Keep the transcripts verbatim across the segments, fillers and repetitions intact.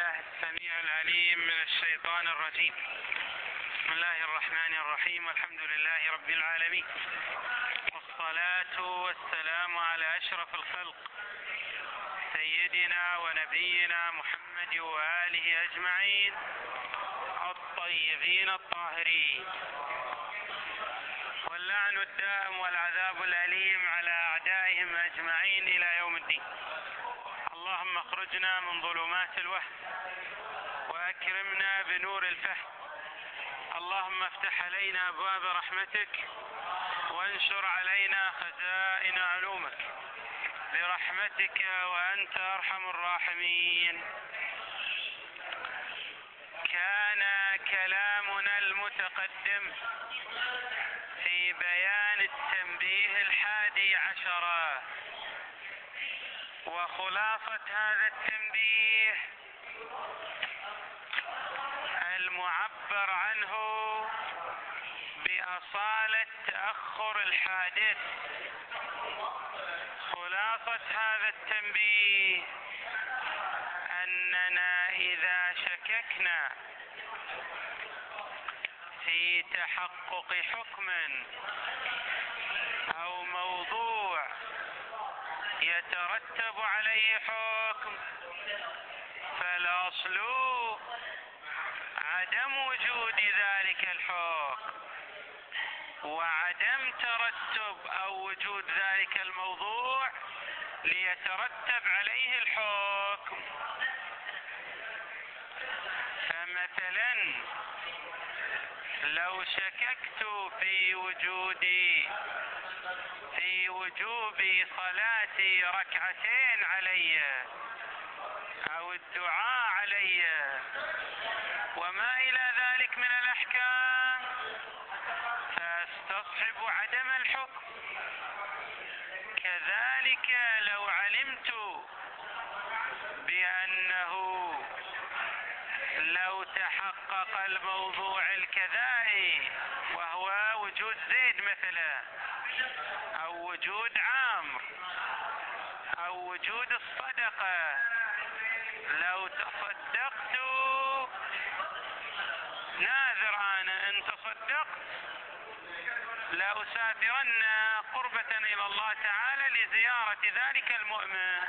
بالله السميع العليم من الشيطان الرجيم. بسم الله الرحمن الرحيم، والحمد لله رب العالمين، والصلاة والسلام على أشرف الخلق سيدنا ونبينا محمد وآله أجمعين الطيبين الطاهرين، واللعن الدائم والعذاب الأليم على أعدائهم أجمعين إلى يوم الدين. اللهم اخرجنا من ظلمات الوهم وأكرمنا بنور الفهم. اللهم افتح علينا أبواب رحمتك وانشر علينا خزائن علومك برحمتك وأنت أرحم الراحمين. كان كلامنا المتقدم في بيان التنبيه الحادي عشر، وخلاصة هذا التنبيه المعبر عنه بأصالة تأخر الحادث. خلاصة هذا التنبيه أننا إذا شككنا في تحقق حكم أو موضوع يترتب عليه حكم، فالأصل عدم وجود ذلك الحكم وعدم ترتب أو وجود ذلك الموضوع ليترتب عليه الحكم. فمثلا لو شككت في وجود في وجوب صلاة ركعتين علي أو الدعاء علي وما إلى ذلك من الأحكام، فاستصحب عدم الحكم. كذلك لو علمت بأنه لو تحقق الموضوع الكذائي وهو وجود زيد مثلا أو وجود عمرو أو وجود الصدقة، لو تصدقت ناذر أنا إن تصدقت لأسافرن قربة إلى الله تعالى لزيارة ذلك المؤمن،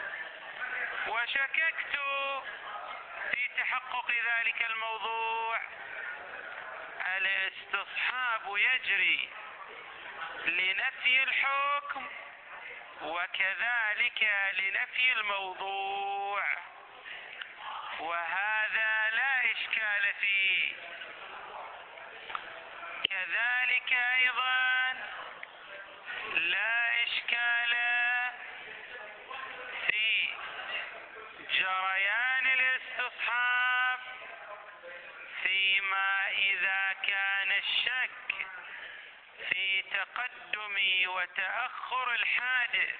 وشككت في تحقق ذلك الموضوع، الاستصحاب يجري لنفي الحكم وكذلك لنفي الموضوع، وهذا لا إشكال فيه. كذلك أيضا لا إشكال في جريان الاستصحاب فيما إذا كان الشك في تقدم وتأخر الحادث.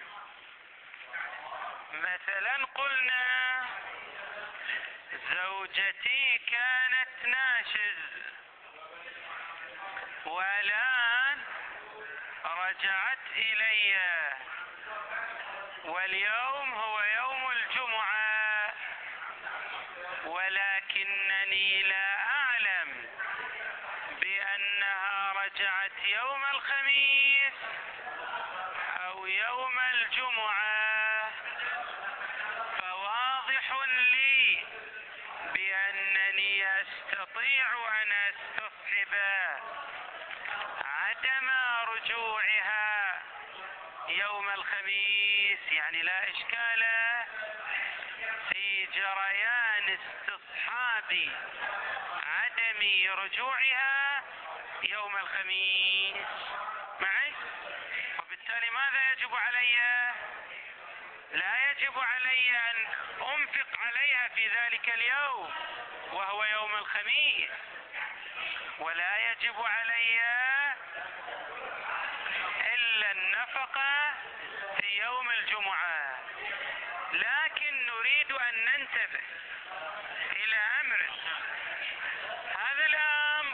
مثلا قلنا زوجتي كانت ناشز والآن رجعت إلي، واليوم هو يوم الجمعة، ولكنني لا أعلم بأنها رجعت يوم الخميس أو يوم الجمعة، فواضح لي بأنني أستطيع أن أستصحب عدم رجوعها يوم الخميس، يعني لا إشكال في جريان استصحاب عدم رجوعها يوم الخميس معي. وبالتالي ماذا يجب علي؟ لا يجب علي أن أنفق عليها في ذلك اليوم وهو يوم الخميس، ولا يجب علي إلا النفقة في يوم الجمعة. لكن نريد أن ننتبه إلى أمر، هذا الأمر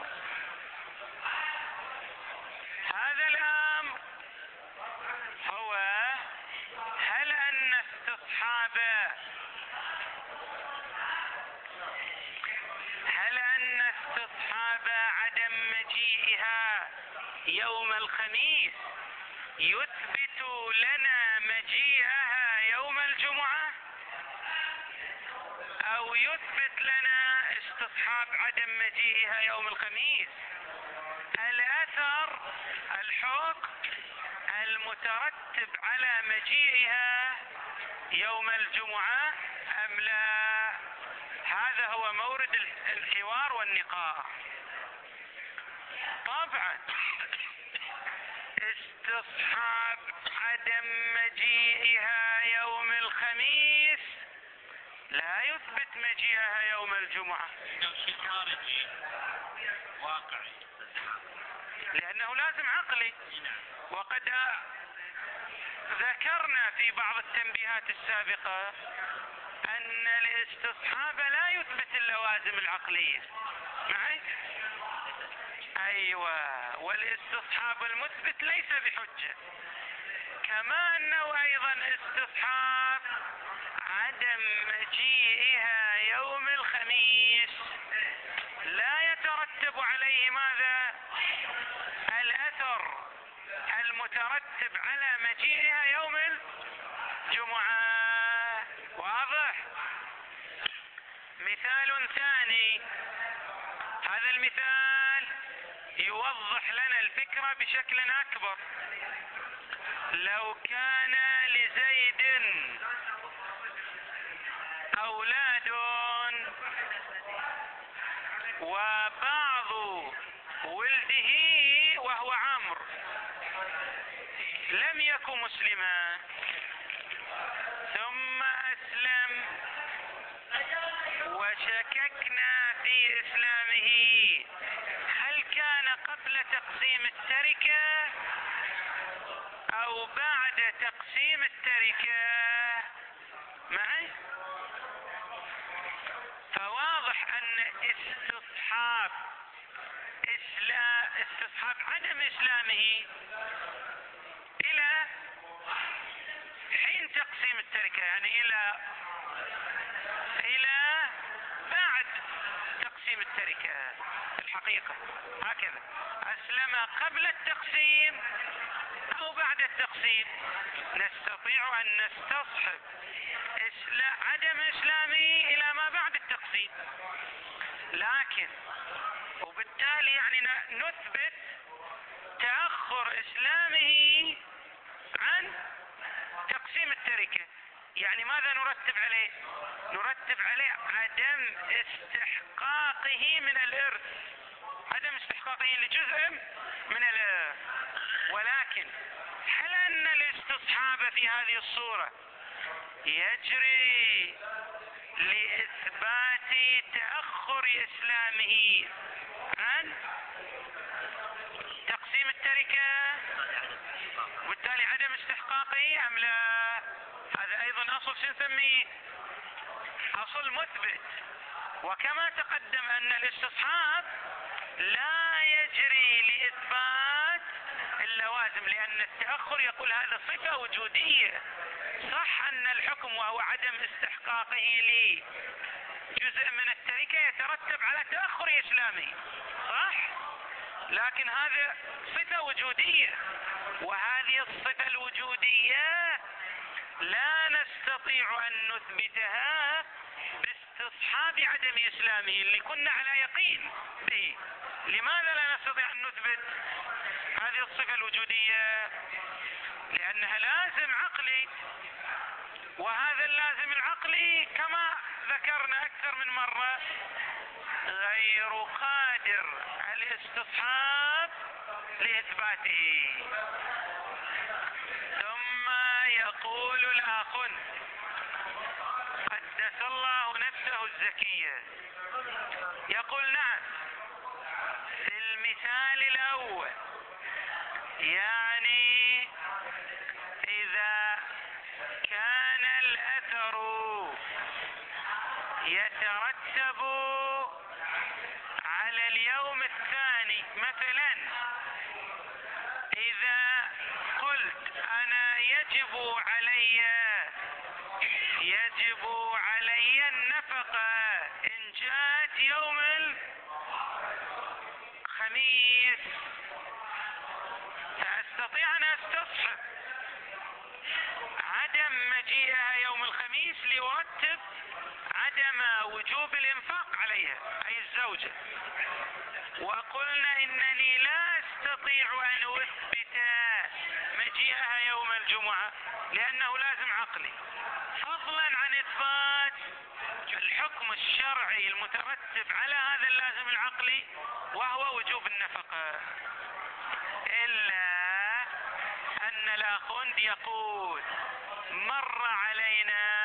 هذا الأمر هو هل أن استصحاب الخميس يثبت لنا مجيئها يوم الجمعة، أو يثبت لنا استصحاب عدم مجيئها يوم الخميس؟ الأثر الحكم المترتب على مجيئها يوم الجمعة أم لا؟ هذا هو مورد الحوار والنقاش. طبعا استصحاب عدم مجيئها يوم الخميس لا يثبت مجيئها يوم الجمعة، شيء خارجي واقعي لأنه لازم عقلي. وقد ذكرنا في بعض التنبيهات السابقة أن الاستصحاب لا يثبت اللوازم العقلية. معي؟ أيوة، والاستصحاب المثبت ليس بحجة. كما أنه أيضا استصحاب عدم مجيئها يوم الخميس لا يترتب عليه ماذا؟ الأثر المترتب على مجيئها يوم الجمعة. واضح؟ مثال ثاني، هذا المثال يوضح لنا الفكرة بشكل أكبر. لو كان لزيد أولاد وبعض ولده وهو عمرو لم يكن مسلما ثم أسلم وشككنا في إسلامه، هل كان قبل تقسيم التركة أو بعد تقسيم التركة؟ معي؟ فواضح أن استصحاب إسلام استصحاب عدم إسلامه إلى حين تقسيم التركة، يعني إلى إلى بعد تقسيم التركة. الحقيقة هكذا، أسلم قبل التقسيم أو بعد التقسيم. نستطيع أن نستصحب عدم إسلامه إلى ما بعد التقسيم، لكن وبالتالي يعني نثبت تأخر إسلامه عن تقسيم التركة. يعني ماذا نرتب عليه؟ نرتب عليه عدم استحقاقه من الإرث، عدم استحقاقه لجزء من الإرث. ولكن هل أن الاستصحاب في هذه الصورة يجري لإثبات تأخر إسلامه عن تقسيم التركة وبالتالي عدم استحقاقه أم لا؟ هذا أيضا أصل سنسميه أصل مثبت. وكما تقدم أن الاستصحاب لا يجري لإثبات اللوازم، لأن التأخر يقول هذا صفة وجودية. صح أن الحكم وهو عدم استحقاقه لجزء من التركة يترتب على تأخر إسلامه، صح؟ لكن هذا صفة وجودية، وهذه الصفة الوجودية لا نستطيع أن نثبتها باستصحاب عدم إسلامه اللي كنا على يقين به. لماذا لا نستطيع أن نثبت هذه الصفة الوجودية؟ لأنها لازم عقلي، وهذا اللازم العقلي كما ذكرنا أكثر من مرة غير قادر الاستصحاب لإثباته. ثم يقول الأخ قدس الله نفسه الزكية، يقول نعم في المثال الأول، يعني إذا كان الأثر يترتب على اليوم الثاني، مثلا إذا قلت أنا يجب علي يجب علي النفقة إن جاءت يوم الخميس، استطيع ان استصحب عدم مجيئها يوم الخميس ليرتب عدم وجوب الانفاق عليها اي الزوجة. وقلنا انني لا استطيع ان اثبت مجيئها يوم الجمعة لانه لازم عقلي، فضلا عن اثبات الحكم الشرعي المترتب على هذا اللازم العقلي وهو وجوب النفقة. الا ان الاخوند يقول مر علينا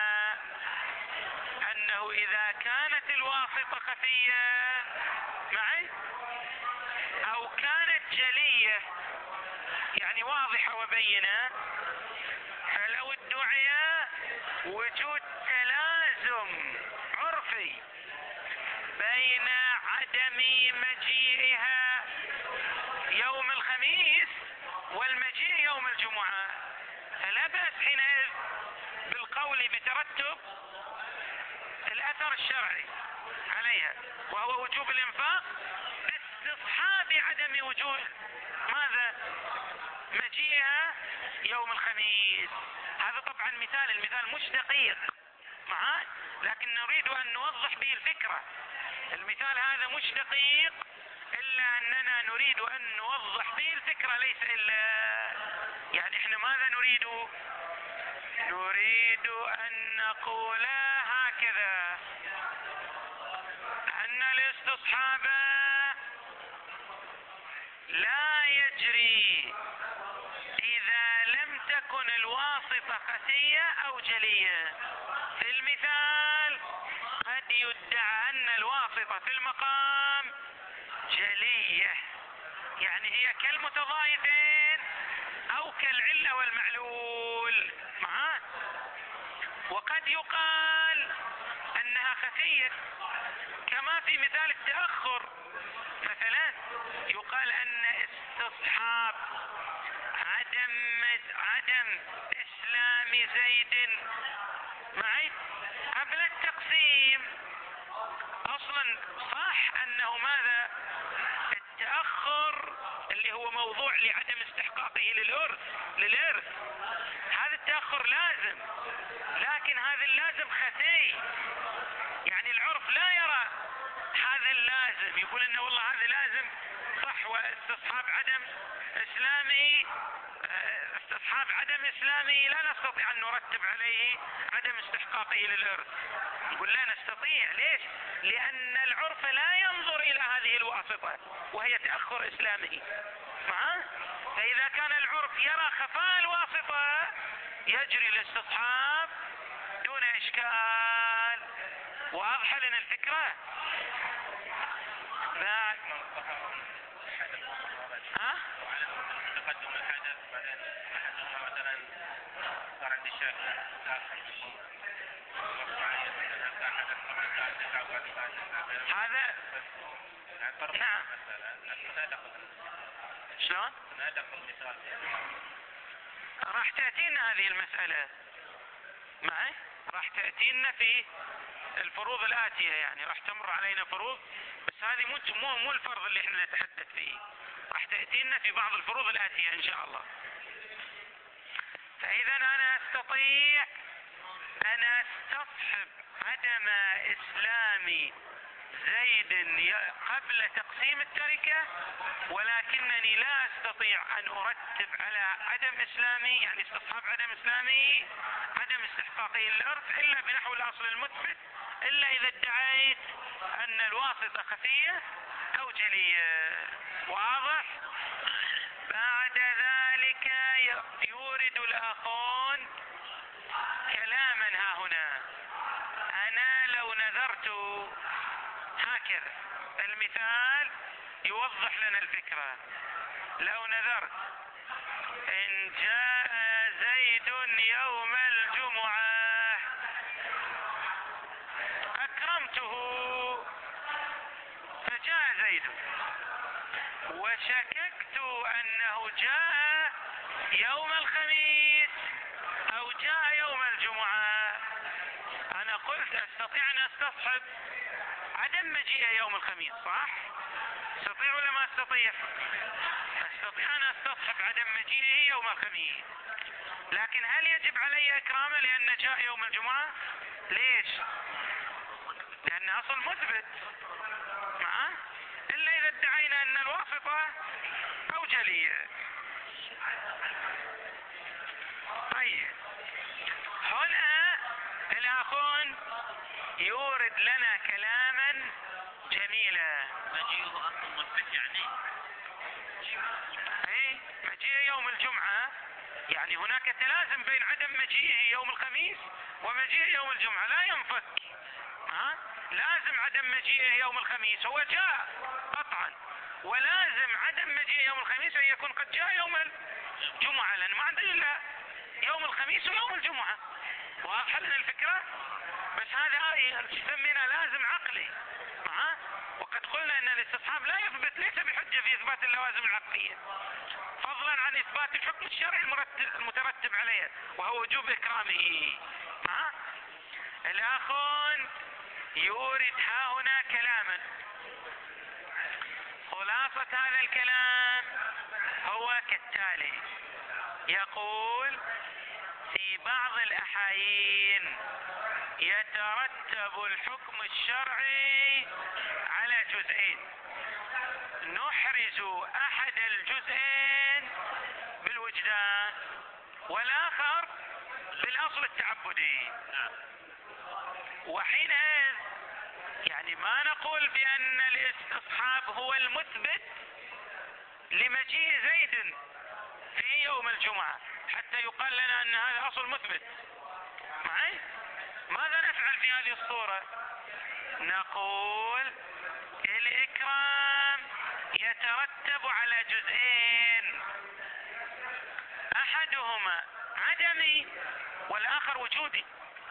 انه اذا كانت الواسطة خفية معي او كانت جلية يعني واضحة وبينة، فلو ادعي وجود تلازم عرفي بين عدم مجيئها يوم الخميس والمجيء يوم الجمعة، فلا بأس حينئذ بالقول بترتب الأثر الشرعي عليها وهو وجوب الإنفاق باستصحاب عدم وجود ماذا؟ مجيئها يوم الخميس. هذا طبعا مثال، المثال مش دقيق معاه، لكن نريد أن نوضح به الفكرة. المثال هذا مش دقيق إلا أننا نريد أن نوضح به الفكرة، ليس إلا يعني إحنا ماذا نريد؟ نريد أن نقول هكذا أن الاستصحاب لا يجري إذا لم تكن الواسطة خفية أو جلية. في المثال قد يدعى أن الواسطة في المقام جلية، يعني هي كالمتضايفين أو كالعلة والمعلول معاه، وقد يقال أنها خفية كما في مثال التأخر. مثلا يقال أن استصحاب عدم عدم إسلام زيد معي قبل التقسيم أصلا صح أنه ماذا؟ التأخر اللي هو موضوع لعدم استحقاقه للإرث للإرث هذا التأخر لازم، لكن هذا اللازم خفي، يعني العرف لا يرى هذا اللازم، يقول انه والله هذا لازم صح، واستصحاب عدم اسلامي استصحاب عدم اسلامي لا نستطيع ان نرتب عليه عدم استحقاقه للإرث. يقول لا نستطيع، ليش؟ لان العرف لا ينظر الى هذه الواسطة وهي تأخر اسلامه معه، فاذا كان العرف يرى خفاء الواسطة يجري الاستصحاب دون اشكال. واضحة لنا الفكرة؟ بعد ها؟ تقدم الحدث بعدين احدهما مثلا صار عندي شك هذا نعم. شلون؟ راح تأتينا هذه المسألة معي، راح تأتينا في الفروض الآتية، يعني راح تمر علينا فروض، بس هذه مو مو مو الفرض اللي احنا نتحدث فيه، راح تأتينا في بعض الفروض الآتية إن شاء الله. فإذا أنا أستطيع أن أستصحب عدم إسلام زيد قبل تقسيم التركة، ولكنني لا أستطيع أن أرتب على عدم إسلامي يعني استصحاب عدم إسلامي عدم استحقاقه للإرث إلا بنحو الأصل المثبت، إلا إذا ادعيت أن الواسطة خفية أو جلية. واضح؟ بعد ذلك يورد الآخون كلاما ها هنا. أنا لو نذرت هكذا، المثال يوضح لنا الفكرة. لو نذرت إن جاء زيد يوم الجمعة أكرمته، فجاء زيد، وشككت أنه جاء يوم الخميس أو جاء يوم الجمعة، أنا قلت أستطيع أن أستصحب عدم مجيء يوم الخميس، صح؟ استطيع ولا ما استطيع؟ استطيع أن استصحب عدم مجيئه يوم الخميس، لكن هل يجب علي إكرامه لأنه جاء يوم الجمعة؟ ليش؟ لأن أصل مثبت معه، إلا إذا ادعينا أن الواسطة أوجلية. طيب هنا الأخون يورد لنا كلاما جميلا. مجيئه أصل مثبت يعني؟ اي مجيء يوم الجمعة، يعني هناك تلازم بين عدم مجيئه يوم الخميس ومجيء يوم الجمعة، لا ينفك. ها؟ لازم عدم مجيئه يوم الخميس، هو جاء قطعا، ولازم عدم مجيئه يوم الخميس أن يكون قد جاء يوم الجمعة، لأن ما عندنا إلا يوم الخميس ويوم الجمعة. واضحة لنا الفكرة؟ بس هذا يسمينا لازم عقلي. ها؟ وقد قلنا ان الاستصحاب لا يثبت، ليس بحجة في اثبات اللوازم العقلية، فضلا عن اثبات الحكم الشرعي المترتب عليه وهو وجوب اكرامه. ها؟ الاخون يورد ها هنا كلاما، خلاصة هذا الكلام هو كالتالي: يقول في بعض الأحايين يترتب الحكم الشرعي على جزئين، نحرز أحد الجزئين بالوجدان والآخر بالأصل التعبدي. وحينئذ يعني ما نقول بأن الاستصحاب هو المثبت لمجيء زيد في يوم الجمعة حتى يقال لنا أن هذا أصل مثبت. معي؟ ماذا نفعل في هذه الصورة؟ نقول الإكرام يترتب على جزئين، أحدهما عدمي والآخر وجودي.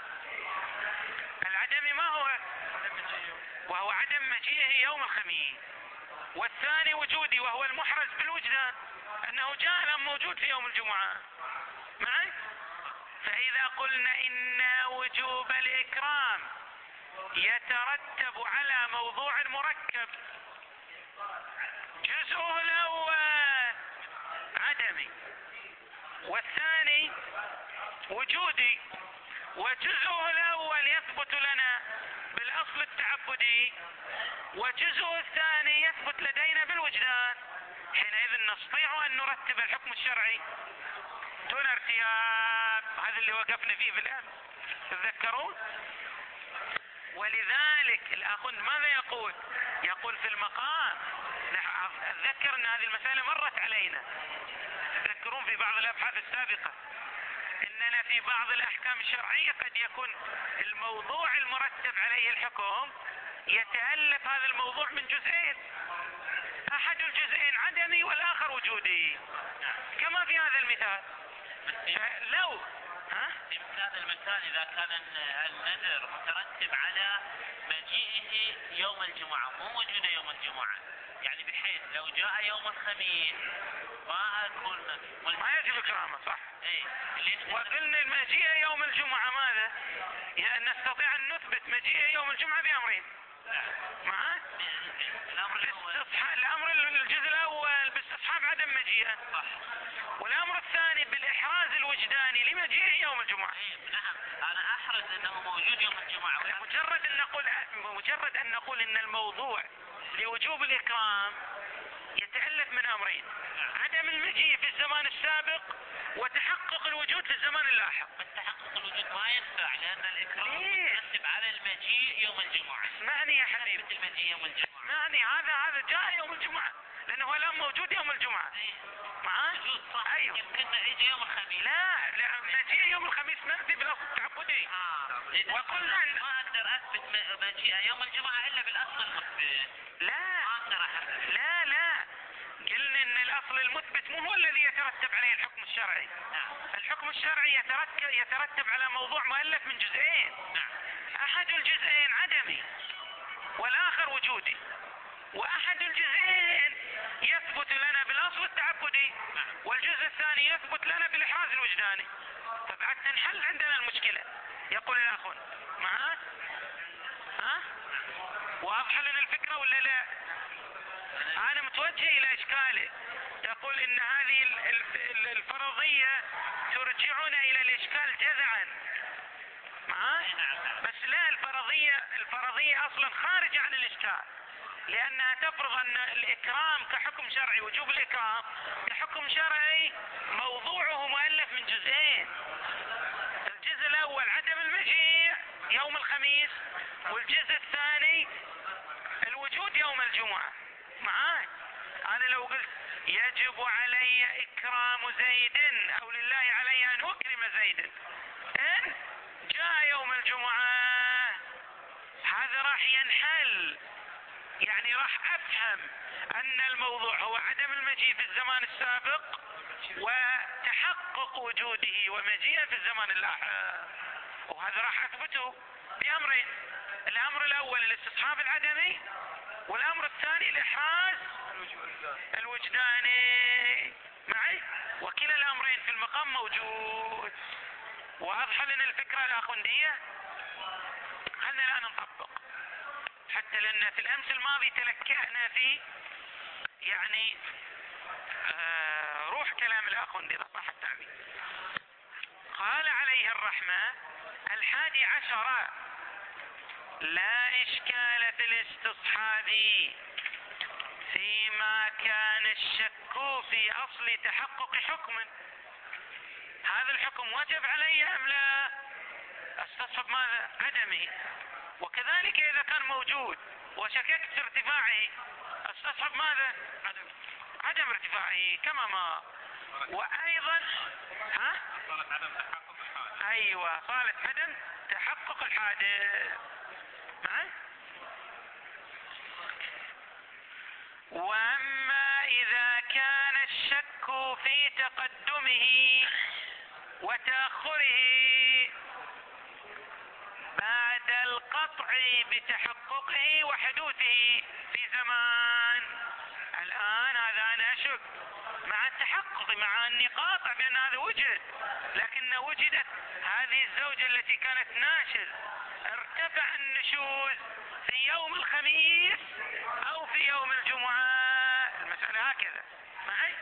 العدمي ما هو؟ وهو عدم مجيئه يوم الخميس، والثاني وجودي وهو المحرز بالوجدان أنه جاء لم موجود في يوم الجمعة. معي؟ فإذا قلنا إن وجوب الإكرام يترتب على موضوع مركب، جزءه الأول عدمي والثاني وجودي، وجزءه الأول يثبت لنا بالأصل التعبدي وجزءه الثاني يثبت لدينا بالوجدان، حينئذ نستطيع أن نرتب الحكم الشرعي دون ارتياب. هذا اللي وقفنا فيه بالأمس، تتذكرون؟ ولذلك الأخون ماذا يقول؟ يقول في المقام، أتذكر أن هذه المسألة مرت علينا، تذكرون في بعض الأبحاث السابقة إننا في بعض الأحكام الشرعية قد يكون الموضوع المرتب عليه الحكم يتألف هذا الموضوع من جزئين، أحد الجزئين عدمي والآخر وجودي، كما في هذا المثال. لو ها؟ في مثال المثال إذا كان النذر مترتب على مجيئه يوم الجمعة مو وجوده يوم الجمعة، يعني بحيث لو جاء يوم الخميس ما أكون ما يجب إكرامه، صح؟ ايه. وقلنا المجيء يوم الجمعة ماذا؟ يعني نستطيع أن نثبت مجيء يوم الجمعة بأمرين. معه؟ الأمر الأول الأمر الجزء الأول باستصحاب عدم مجيئه، صح. والأمر الثاني بالإحراز الوجداني لمجيئه يوم الجمعة. ايه نعم، أنا أحرز أنه موجود يوم الجمعة. مجرد أن نقول مجرد أن نقول أن الموضوع لوجوب الإكرام يتألف من أمرين: عدم المجيء في الزمان السابق وتحقق الوجود في الزمان اللاحق. تحقق الوجود ما ينفع لأن الإكرام يترتب على المجيء يوم الجمعة. اسمعني يا حبيبي، المجيء يوم الجمعة. اسمعني، هذا هذا جاء يوم الجمعة لأنه هو الآن موجود يوم الجمعة. ايه. معاه؟ موجود صح. أيوه. يمكن يجي يوم الخميس. لا لا، مجيء يوم الخميس نأتي بالأصل التعبدي. اه. وقلنا أن ما أقدر أثبت مجيء يوم الجمعة إلا بالأصل المثبت. لا ما أقدر أحدد. لا لا، قلنا ان الاصل المثبت مو هو الذي يترتب عليه الحكم الشرعي. نعم. الحكم الشرعي يترتب يترتب على موضوع مؤلف من جزئين. نعم. احد الجزئين عدمي والاخر وجودي، واحد الجزئين يثبت لنا بالاصل التعبدي نعم. والجزء الثاني يثبت لنا بالاحراز الوجداني، فبعد تنحل عندنا المشكلة. يقول الاخون معاه؟ ها؟ واضحة لنا الفكرة ولا لا؟ أنا متوجه إلى إشكاله. تقول إن هذه الفرضية ترجعنا إلى الإشكال جذعا. معاه؟ بس لا، الفرضية الفرضية أصلا خارجة عن الإشكال، لأنها تفرض أن الإكرام كحكم شرعي، وجوب الإكرام كحكم شرعي موضوعه مؤلف من جزئين. الجزء الأول عدم المجيء يوم الخميس، والجزء الثاني الوجود يوم الجمعة. معاه؟ أنا لو قلت يجب علي إكرام زيد أو لله علي أن أكرم زيد إن جاء يوم الجمعة، هذا راح ينحل، يعني راح أفهم أن الموضوع هو عدم المجيء في الزمان السابق وتحقق وجوده ومجيئه في الزمان اللاحق، وهذا راح أثبته بأمرين: الأمر الأول الاستصحاب العدمي، والأمر الثاني الإحراز الوجداني. معي؟ وكلا الأمرين في المقام موجود. وأضحى لنا الفكرة الآخوندية. خلنا الآن نطبق، حتى لأن في الأمس الماضي تلكأنا في يعني آه روح كلام الآخوندي صح التعبير. قال عليه الرحمة: الحادي عشر: لا إشكال في الاستصحاب فيما كان الشك في أصل تحقق حكم. هذا الحكم وجب علي أم لا؟ استصحب ماذا؟ عدمه. وكذلك إذا كان موجود وشككت في ارتفاعه استصحب ماذا؟ عدم ارتفاعه كما ما. وأيضا ها؟ صالة عدم تحقق الحادث. أيوة، صالة عدم تحقق الحادث. معي؟ وأما إذا كان الشك في تقدمه وتأخره بعد القطع بتحققه وحدوثه في زمان. الآن هذا أنا أشك مع التحقق، مع أني قاطع بأن هذا وجد، لكن وجدت هذه الزوجة التي كانت ناشز ارتفع النشوز في يوم الخميس أو في يوم الجمعة. المسألة هكذا. معي؟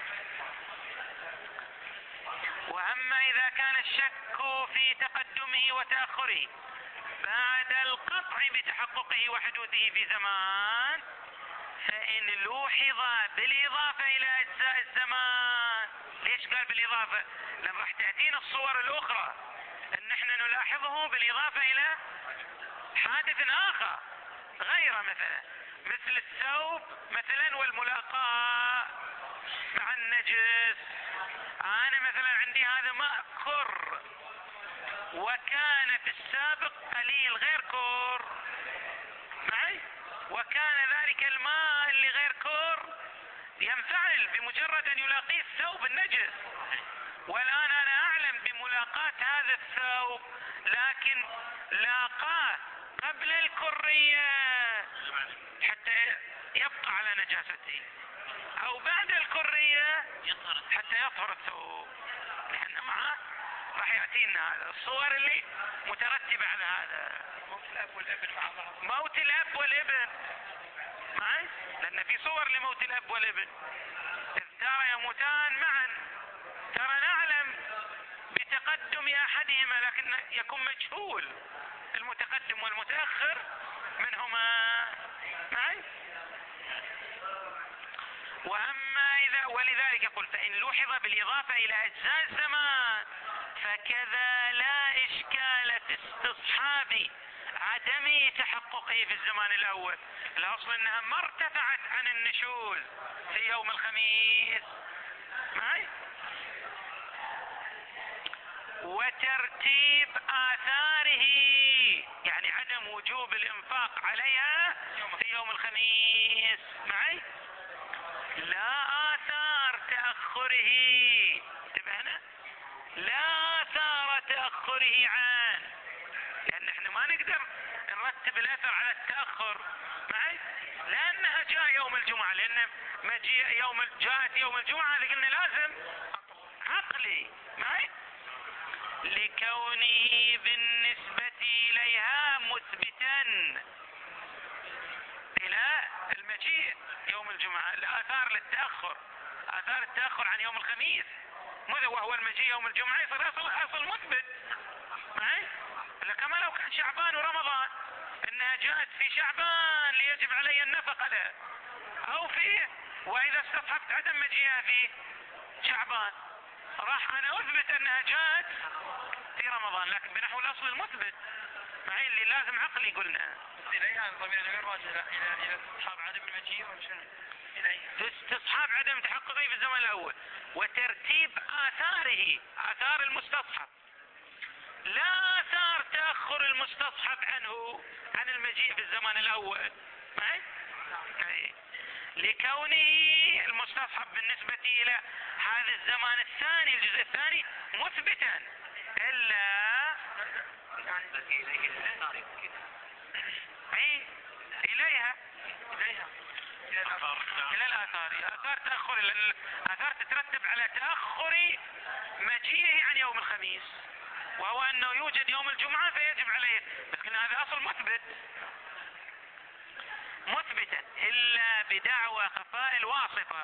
وأما إذا كان الشك في تقدمه وتأخره بعد القطع بتحققه وحدوثه في زمان، فإن لوحظ بالإضافة إلى أجزاء الزمان. ليش قال بالإضافة؟ لأن راح تأتينا الصور الأخرى أن احنا نلاحظه بالإضافة إلى حادث آخر غير، مثلا مثل الثوب مثلا والملاقاة مع النجس. أنا مثلا عندي هذا ماء كر وكان في السابق قليل غير كر. معي؟ وكان ذلك الماء اللي غير كر ينفعل بمجرد أن يلاقيه الثوب النجس، والآن أنا أعلم بملاقاة هذا الثوب، لكن لاقاه قبل الكرية حتى يبقى على نجاسته، أو بعد الكرية حتى يطهر الثوب. لأن معه راح يأتينا هذا الصور اللي مترتبة على هذا. موت الأب والابن مع بعض. موت الأب والابن معي؟ لأن في صور لموت الأب والابن، إذ ترى يموتان معا. ترى نعلم بتقدم أحدهما لكن يكون مجهول المتقدم والمتأخر منهما. معي؟ وأما إذا ولذلك يقول: فإن لوحظ بالإضافة إلى أجزاء الزمان فكذا لا إشكال في استصحاب عدم تحققه في الزمان الأول. الأصل أنها ما ارتفعت عن النشوز في يوم الخميس. معي؟ وترتيب آثاره، يعني عدم وجوب الإنفاق عليها في يوم الخميس. معي؟ لا آثار تأخره. انتبهنا؟ لا آثار تأخره عن، لأن احنا ما نقدر نرتب الأثر على التأخر. معي؟ لأنها جاء يوم الجمعة، لأن مجيء يوم جاءت يوم الجمعة هذا قلنا لازم عقلي. معي؟ لكونه بالنسبة إليها مثبتا إلى المجيء يوم الجمعة، آثار للتأخر، آثار التأخر عن يوم الخميس ماذا وهو المجيء يوم الجمعة يصير أصل أصل مثبت. معي؟ كما لو كان شعبان ورمضان انها جاءت في شعبان ليجب علي النفقة لها، او في واذا استصحبت عدم مجيئها في شعبان راح انا اثبت انها جاءت في رمضان، لكن بنحو الاصل المثبت. معي اللي لازم عقلي قلنا اليها ضمير غير راجع الى الى استصحاب عدم المجيء ولا شنو؟ استصحاب عدم تحققه في الزمن الاول وترتيب اثاره، اثار المستصحب لا آثار تأخر المستصحب عنه عن المجيء في الزمان الأول. معي؟ لكونه المستصحب بالنسبة إلى هذا الزمان الثاني الجزء الثاني مثبتا إلا بالنسبة إليه الآثار يمكن أي إليها اليها إلى الآثار، آثار تأخر الآثار تترتب على تأخر مجيئه عن يوم الخميس، وهو أنه يوجد يوم الجمعة فيجب عليه، بس قلنا هذا أصل مثبت مثبتا إلا بدعوى خفاء الواسطة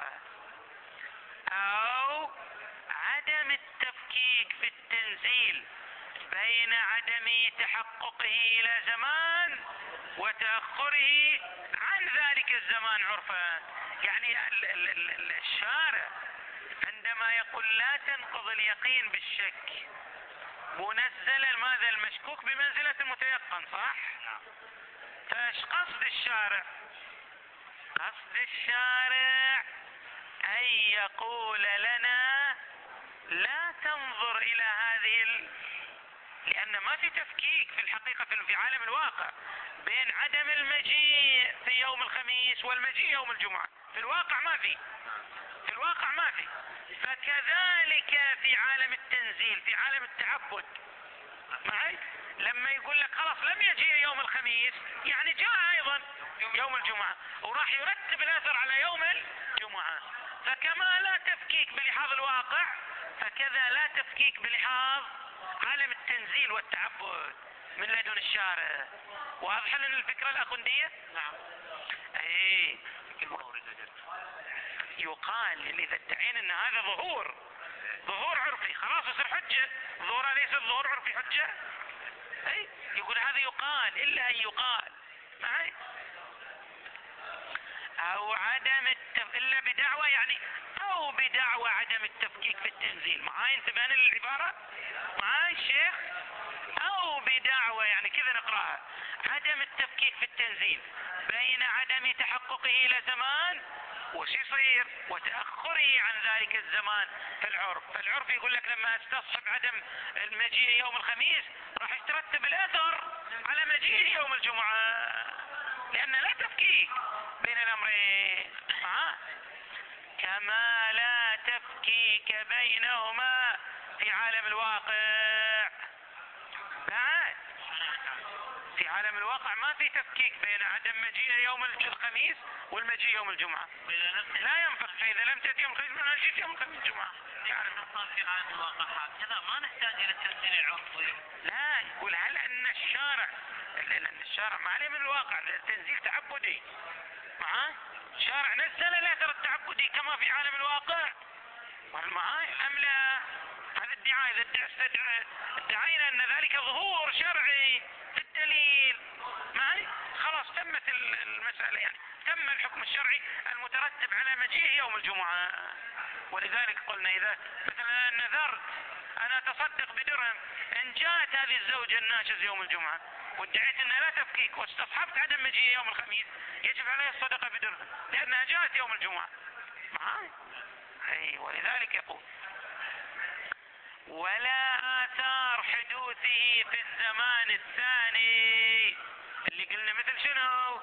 أو عدم التفكيك في التنزيل بين عدم تحققه إلى زمان وتأخره عن ذلك الزمان عرفا. يعني الشارع عندما يقول لا تنقض اليقين بالشك منزل ماذا المشكوك بمنزلة المتيقن، صح؟ فايش قصد الشارع؟ قصد الشارع أن يقول لنا لا تنظر إلى هذه ال... لأن ما في تفكيك في الحقيقة في عالم الواقع بين عدم المجيء في يوم الخميس والمجيء يوم الجمعة، في الواقع ما في في الواقع ما في فكذلك في عالم التنزيل في عالم التعبد. معي؟ لما يقول لك خلاص لم يجيء يوم الخميس يعني جاء ايضا يوم الجمعة وراح يرتب الاثر على يوم الجمعة، فكما لا تفكيك بلحاظ الواقع فكذا لا تفكيك بلحاظ عالم التنزيل والتعبد من لدن الشارع. واضح لنا الفكرة الاخندية؟ نعم. ايه يقال اذا ادعينا ان هذا ظهور ظهور عرفي خلاص يصير حجة، ظهور ليس ظهور عرفي حجة. اي يقول هذا يقال الا ان يقال. معي؟ او عدم التف... الا بدعوى يعني او بدعوى عدم التفكيك في التنزيل. معاي انتبهنا للعبارة؟ معاي الشيخ؟ او بدعوى يعني كذا نقراها عدم التفكيك في التنزيل بين عدم تحققه الى زمان وش يصير وتأخره عن ذلك الزمان في العرف. فالعرف يقول لك لما استصحب عدم المجيء يوم الخميس راح يترتب الاثر على مجيء يوم الجمعة لأن لا تفكيك بين الأمرين. ها؟ كما لا تفكيك بينهما في عالم الواقع. بعد في عالم الواقع ما في تفكيك بين عدم مجيء يوم الخميس والمجيء يوم الجمعة، لا ينفك. فإذا لم تأتي يوم الخميس ما جئت يوم الخميس الجمعة. يعني نصاب في عالم الواقع هكذا ما نحتاج إلى التنزيل العرفي. لا يقول هل أن الشارع لأن الشارع ما عليه من الواقع تنزيل تعبدي. معاه شارع نزل الأثر التعبدي كما في عالم الواقع والمعاي أم لا؟ هذا ادعاء. إذا ادعينا أن ذلك ظهور شرعي في الدليل معي خلاص تمت المسألة، يعني تم الحكم الشرعي المترتب على مجيء يوم الجمعة. ولذلك قلنا إذا مثلا نذرت أنا أتصدق بدرهم إن جاءت هذه الزوجة الناشز يوم الجمعة وادعيت أنها لا تفكيك واستصحبت عدم مجيء يوم الخميس يجب عليها الصدقة بدرهم لأنها جاءت يوم الجمعة. معاي؟ أي ولذلك يقول ولا آثار حدوثه في الزمان الثاني اللي قلنا مثل شنو؟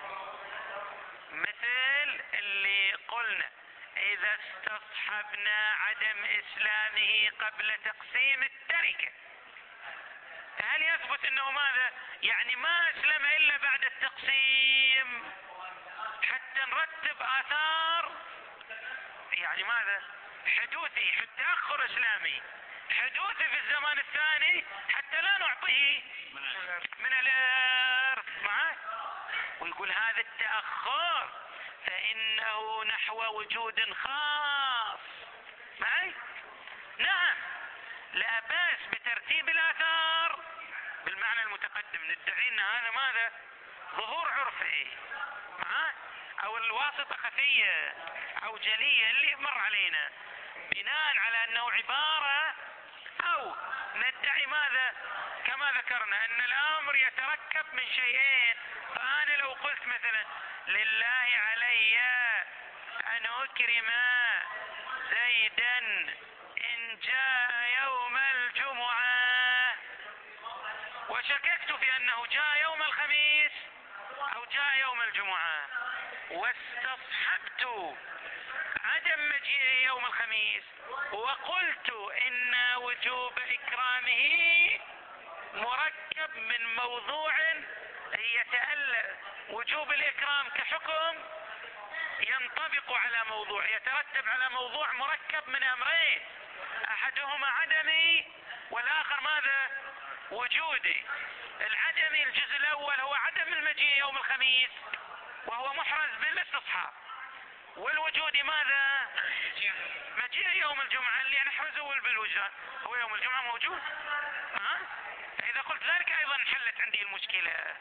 مثل اللي قلنا إذا استصحبنا عدم إسلامه قبل تقسيم التركة هل يثبت أنه ماذا؟ يعني ما أسلم إلا بعد التقسيم حتى نرتب آثار يعني ماذا؟ حدوثه حتى تأخر إسلامي حدوثه في الزمان الثاني حتى لا نعطيه من الإرث. معه؟ ويقول هذا التأخر فإنه نحو وجود خاص معي. نعم لا بأس بترتيب الآثار بالمعنى المتقدم، ندعي أن هذا ماذا؟ ظهور عرفي معاه، أو الواسطة خفية أو جلية اللي مر علينا، بناء على أنه عبارة، أو ندعي ماذا؟ كما ذكرنا أن الأمر يتركب من شيئين. فأنا لو قلت مثلا لله علي أن أكرم زيدا إن جاء يوم الجمعة، وشككت في أنه جاء يوم الخميس أو جاء يوم الجمعة، واستصحبت عدم مجيئه يوم الخميس، وقلت إن وجوب إكرامه مركب من موضوع يتألف، وجوب الإكرام كحكم ينطبق على موضوع، يترتب على موضوع مركب من أمرين، أحدهما عدمي والآخر ماذا؟ وجودي. العدمي الجزء الأول هو عدم المجيء يوم الخميس وهو محرز بالاستصحاب، والوجودي ماذا؟ مجيء يوم الجمعة اللي نحرزه بالوجدان، هو يوم الجمعة موجود. ها؟ إذا قلت ذلك أيضا حلت عندي المشكلة،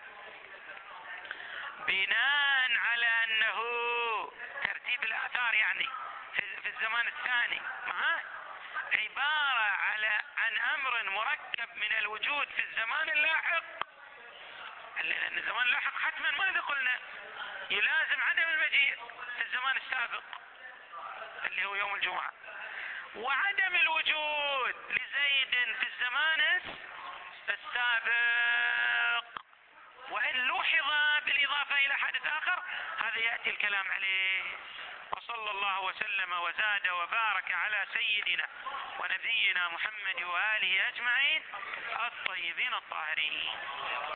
بناء على أنه ترتيب الآثار يعني في الزمان الثاني ها عبارة على عن أمر مركب من الوجود في الزمان اللاحق، لأن الزمان اللاحق حتما ماذا قلنا؟ يلازم عدم المجيء في الزمان السابق اللي هو يوم الجمعة، وعدم الوجود لزيد في الزمان السابق، وإن لوحظ بالإضافة إلى حدث آخر هذا يأتي الكلام عليه. وصلى الله وسلم وزاد وبارك على سيدنا ونبينا محمد وآله أجمعين الطيبين الطاهرين.